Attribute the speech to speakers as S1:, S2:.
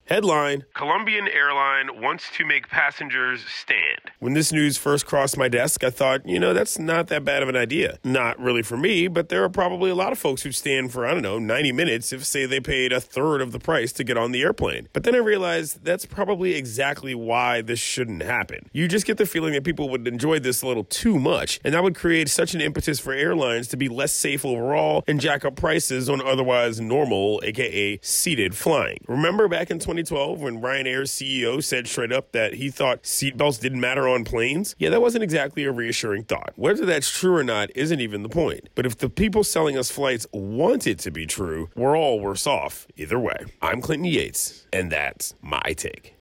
S1: Headline: Colombian airline wants to make passengers stand. When this news first crossed my desk, I thought, that's not that bad of an idea. Not really for me, but there are probably a lot of folks who'd stand for, 90 minutes if, say, they paid a third of the price to get on the airplane. But then I realized that's probably exactly why this shouldn't happen. You just get the feeling that people would enjoy this a little too much, and that would create such an impetus for airlines to be less safe overall and jack up prices on otherwise normal, aka seated flying. Remember back in 2012 when Ryanair's CEO said straight up that he thought seatbelts didn't matter on planes? Yeah, that wasn't exactly a reassuring thought. Whether that's true or not isn't even the point. But if the people selling us flights want it to be true, we're all worse off either way. I'm Clinton Yates, and that's my take.